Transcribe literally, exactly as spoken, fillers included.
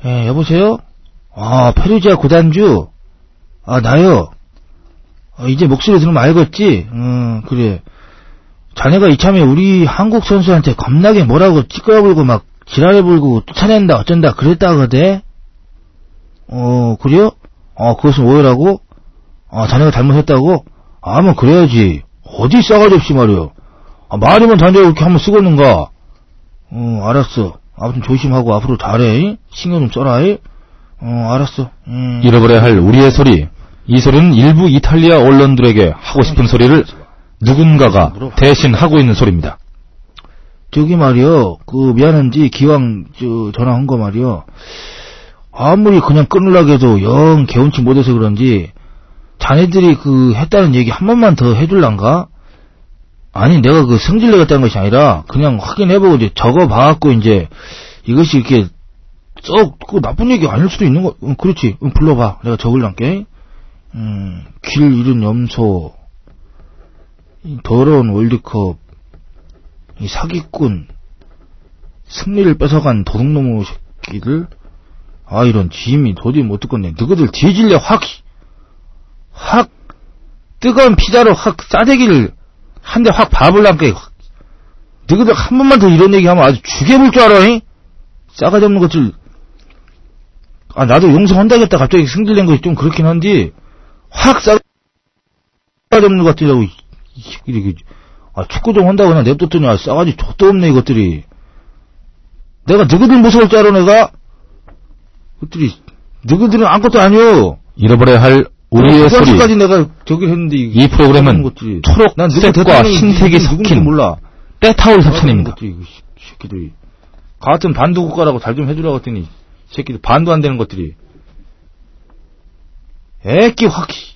예, 여보세요? 아, 페루지아 구단주? 아, 나요? 어, 이제 목소리 들으면 알겠지? 음, 그래. 자네가 이참에 우리 한국 선수한테 겁나게 뭐라고 찌끄러불고 막 지랄해불고 쫓아낸다 어쩐다 그랬다거든? 어, 그래요? 어, 그것은 오해라고? 아, 자네가 잘못했다고? 아, 뭐 그래야지. 어디 싸가지 없이 말이요. 아, 말이면 자네가 그렇게 한번 쓰겠는가? 어, 알았어. 아무튼 조심하고 앞으로 잘해. 신경 좀 써라. 어, 알았어. 음. 잃어버려야 할 우리의 소리. 이 소리는 일부 이탈리아 언론들에게 하고 싶은 소리를 누군가가 대신 하고 있는 소리입니다. 저기 말이요. 그 미안한지 기왕 저 전화한 거 말이요. 아무리 그냥 끊으려고 해도 영 개운치 못해서 그런지 자네들이 그 했다는 얘기 한 번만 더 해줄란가? 아니 내가 그 성질내겠다는 것이 아니라 그냥 확인해보고 이제 적어봐갖고 이제 이것이 이렇게 썩 그 나쁜 얘기 아닐 수도 있는 거. 응, 그렇지. 응, 불러봐. 내가 적을란게. 음, 길 잃은 염소, 이 더러운 월드컵, 이 사기꾼, 승리를 뺏어간 도둑놈의 새끼들. 아, 이런 짐이 도저히 못 듣겠네. 너희들 뒤질래 확, 확, 뜨거운 피자로 확 싸대기를 한 대 확 밟을란게. 너희들 한 번만 더 이런 얘기 하면 아주 죽여볼 줄 알아, 잉? 싸가지 없는 것들. 아, 나도 용서한다겠다. 갑자기 승질낸 것이 좀 그렇긴 한데, 확 싸가지 없는 것들이라고, 이 새끼들이. 아, 축구 좀 한다고 그냥 냅뒀더니, 아, 싸가지 족도 없네, 이것들이. 내가 너희들 무서울 줄 알아, 내가? 그것들이, 너희들은 아무것도 아니오. 잃어버려야 할 우리의 소리. 까지 내가 저기 했는데, 이 프로그램은 초록색과 흰색이 섞인 몰라. 때타올 협찬입니다. 이 새끼들이. 같은 반도 국가라고 잘 좀 해주라고 했더니, 새끼들 반도 안 되는 것들이. 애끼 확.